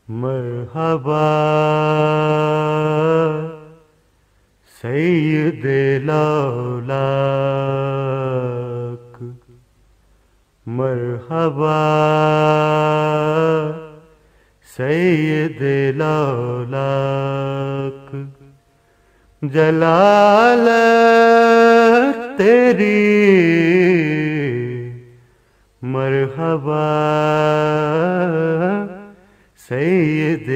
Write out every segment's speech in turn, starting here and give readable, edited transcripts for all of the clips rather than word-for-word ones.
مرحبا سید الاولاک، مرحبا سید الاولاک، جلالت تیری مرحبا سید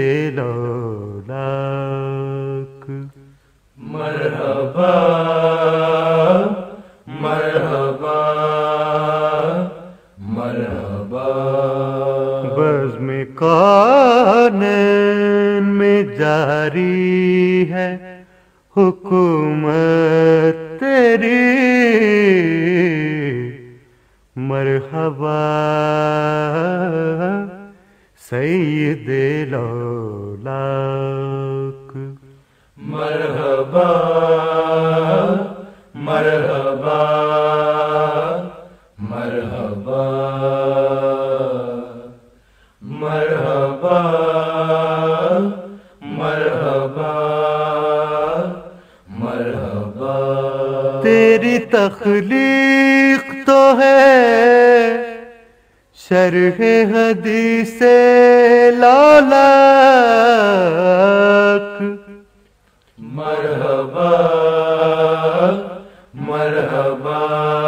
الاولاک، مرحبا مرحبا مرحبا۔ بزم کونین میں جاری ہے حکومت تیری، مرحبا سید الاولاک، مرحبا مرحبا مرحبا مرحبا مرحبا مرحبا۔ تیری تخلیق تو ہے شرح حدیث لالاک، مرحبا مرحبا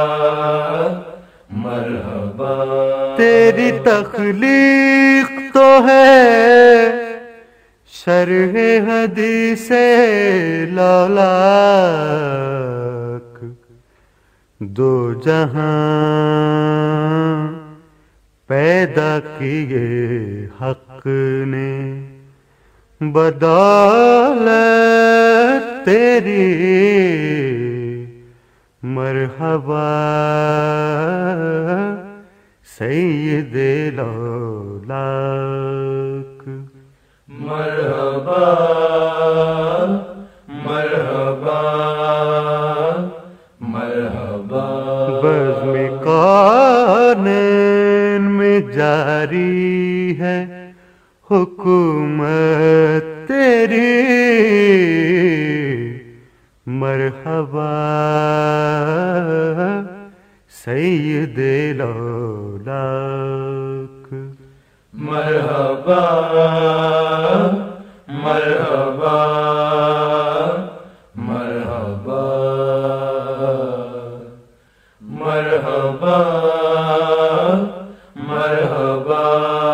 مرحبا۔ تیری تخلیق تو ہے شرح حدیث لالاک، دو جہاں پیدا کیے حق نے بدولت تیری، مرحبا سید الاولاک، مرحبا مرحبا مرحبا۔ بزم کونین میں جاری ہے حکومت تیری، مرحبا سید الاولاک، مرحبا مرحبا مرحبا مرحبا مرحبا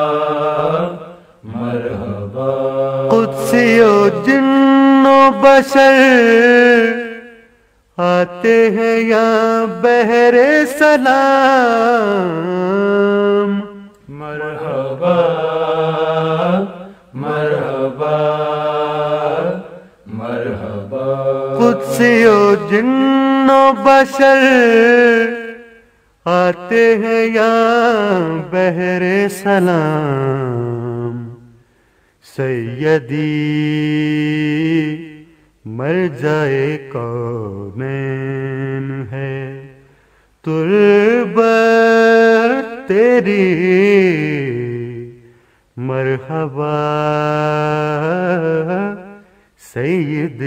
مرحبا۔ قدسی و جن و بشر آتے ہیں یہاں بہر سلام، مرحبا مرحبا مرحبا۔ قدسی و جن و بشر آتے ہیں یہاں بہر سلام، سیدی مرجع کونین ہے تربت تیری، مرحبا سید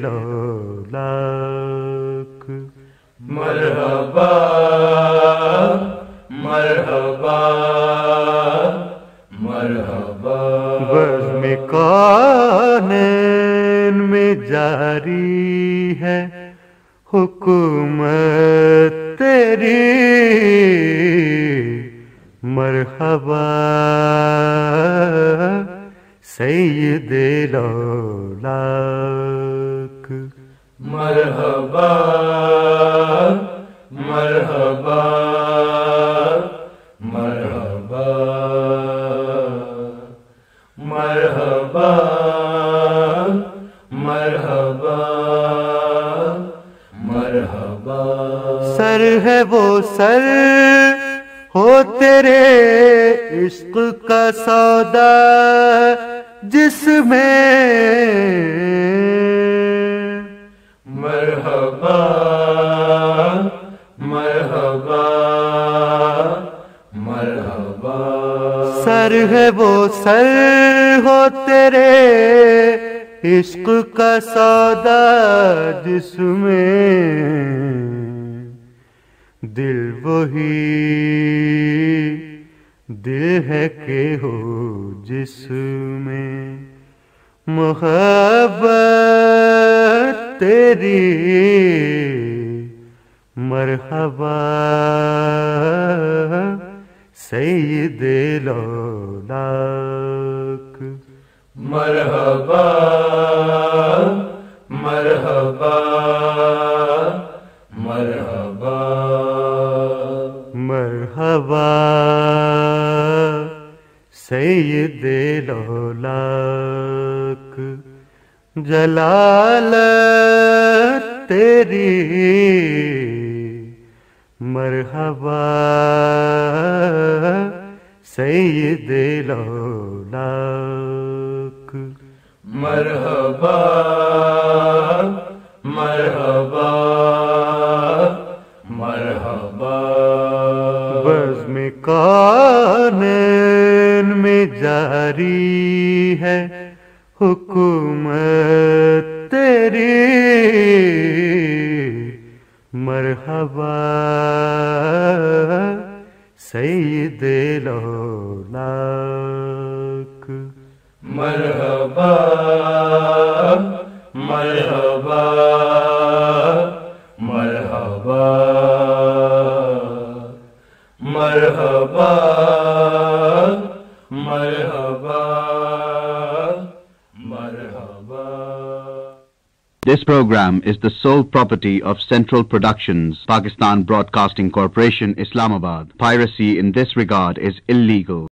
الاولاک، مرحبا مرحبا مرحبا۔ بزم کونین میں جاری ہے حکومت تیری، مرحبا سید الاولاک، مرحبا مرحبا مرحبا مرحبا مرحبا مرحبا۔ سر ہے وہ سر ہو تیرے عشق کا سودا جس میں، مرحبا مرحبا مرحبا۔ سر ہے وہ سر ہو تیرے عشق کا سودا جس میں دل وہی دل ہے کہ ہو جس میں محبت تیری مرحبا سید لولاک مرحبا مرحبا مرحبا مرحبا سید لولاک جلالت تیری مرحبا سید لولاک مرحبا مرحبا مرحبا بزم کونین میں جاری ہے حکومت تیری مرحبا سید لولاک مرحبا مرحبا مرحبا مرحبا مرحبا مرحبا. This program is the sole property of Central Productions, Pakistan Broadcasting Corporation, Islamabad. Piracy in this regard is illegal.